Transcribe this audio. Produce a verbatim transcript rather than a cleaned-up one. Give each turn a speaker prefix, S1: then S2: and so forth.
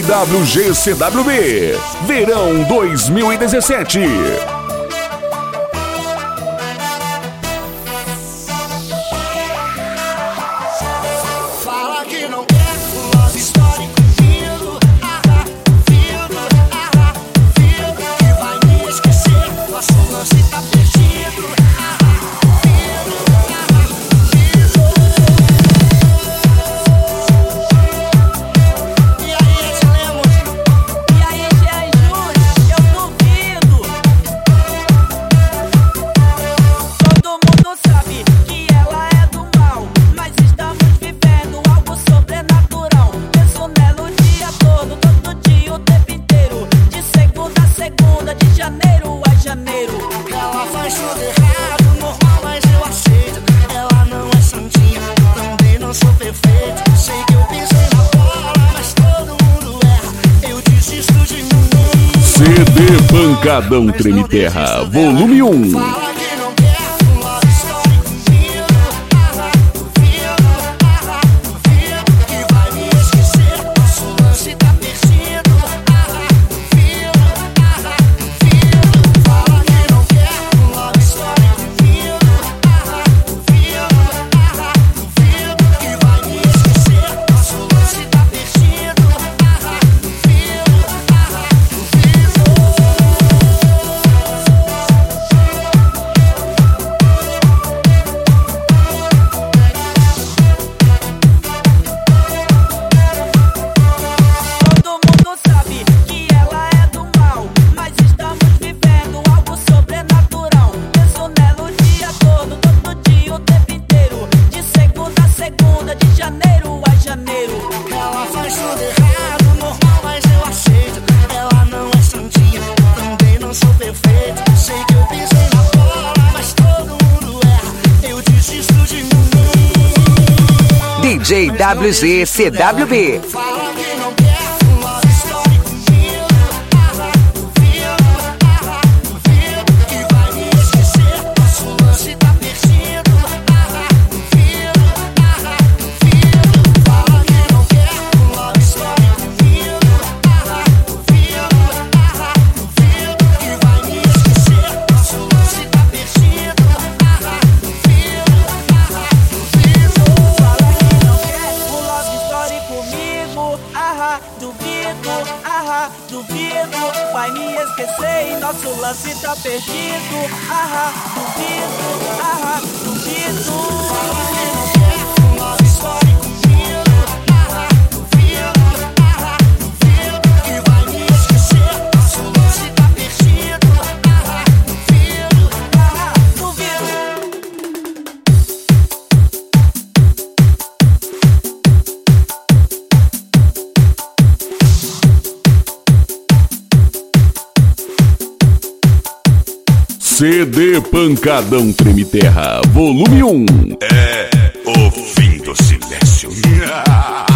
S1: W G C W B Verão dois mil e dezessete. C D Pancadão Treme Terra, volume um. D J W G C W B.
S2: Duvido, vai me esquecer e nosso lance tá perdido. Ah, duvido, ah, duvido. Fala que não quer uma história comigo. Ah, duvido, ah, duvido. Que vai me esquecer, nosso lance tá perdido. Ah, duvido, ah,
S1: C D Pancadão Treme Terra, volume um.
S3: É o fim do silêncio.